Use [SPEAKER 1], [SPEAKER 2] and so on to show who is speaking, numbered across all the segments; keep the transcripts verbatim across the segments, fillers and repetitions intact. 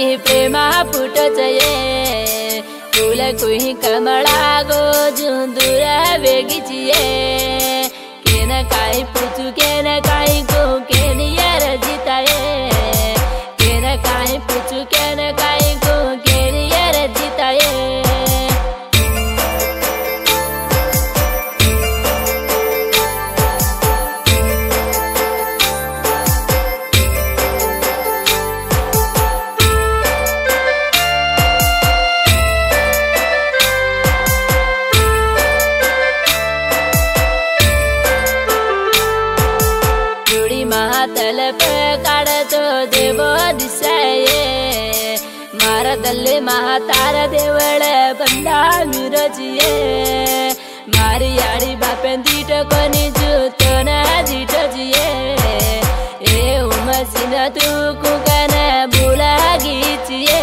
[SPEAKER 1] काही प्रेमा फुटच ये फूल कुही कमळा गो जुंदूर वेगीची ये केन काही पूछू केन काही गो केन यार जिताये केन काही पूछू केन काही गो केन यार जिताये तलप काढतो देव दिसाये मारदल्ले महातार देवळ बंदा मिरजिये मारी याडी बापेन दीट कोणी जुतन दीट जिये ए उमसिन तू कुकन बुला गीचिये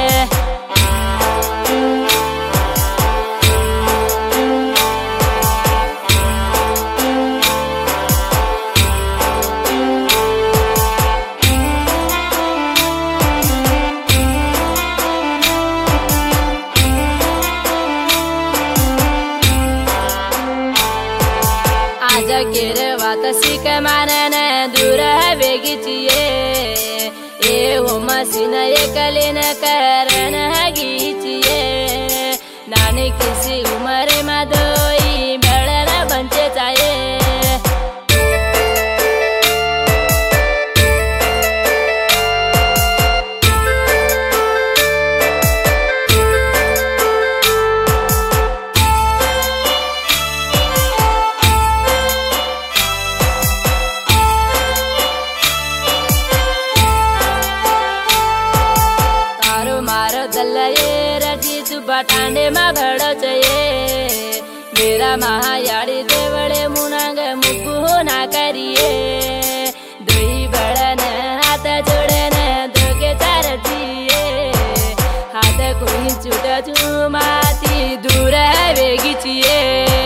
[SPEAKER 1] केर वात सिक मानन दूर वेगीची ये ए होमसिन एकलेन करण गीची ये नानी किसी उमरे मदोई बेळन बंचे चाये बटांडे मा भड़च ये मेरा महायाड़ी देवड़े मुनांग मुकु ना करिए दुई बड़न हाथ जोड़न दोगे चार जिए हाथ कोई छूट झुमाती दूर वेगीचिए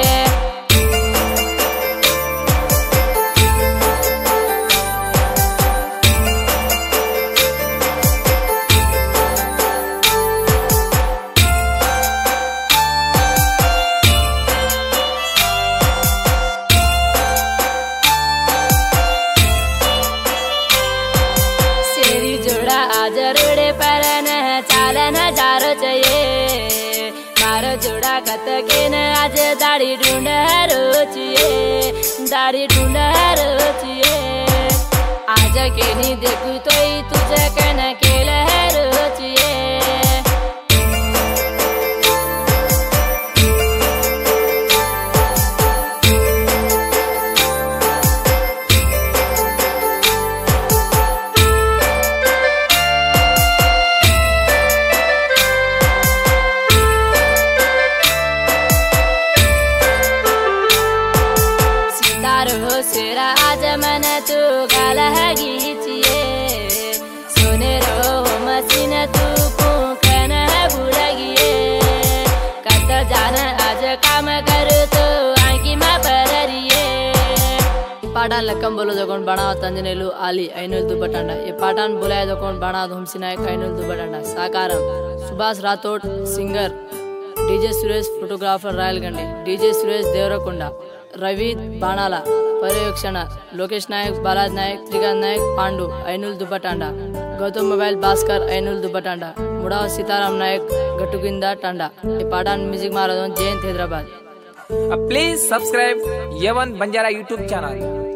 [SPEAKER 1] जरोड़े परन चालन जारो चये मारो जोड़ा कत के न आज दाढ़ी ढूंढ रोचिए दाढ़ी ढूंढ रोचिए आज के नी देखू तो तुझे कन केल रोचिए सेरा आज मन तू गाल गीचिए सोने रो मसीन तू पुकन बुड़गिए कत जान आज काम कर तो आंकी मा पररिए पाठान लक्कम बोलो जकोन बना तंजनेलु आली ऐनुल दुबटांडा ये पाठान बोलाय जकोन बना धुमसिनायक ऐनुल दुबटांडा साकारम Subhash Rathod singer DJ Suresh photographer रायलगंडे डीजे सुरेश देवरकोंडा रवि बाणाला पर्यवेक्षण लोकेश नायक बालाज नायक त्रिकांत नायक पांडु ऐनुल दुबटांडा गौतम मोबाइल भास्कर ऐनुल दुबटांडा मुड़ा सीताराम नायक गटुगिंदा टांडा ये पाठान music Maharaj Jayant Hyderabad
[SPEAKER 2] please subscribe यवन बंजारा यूट्यूब चैनल।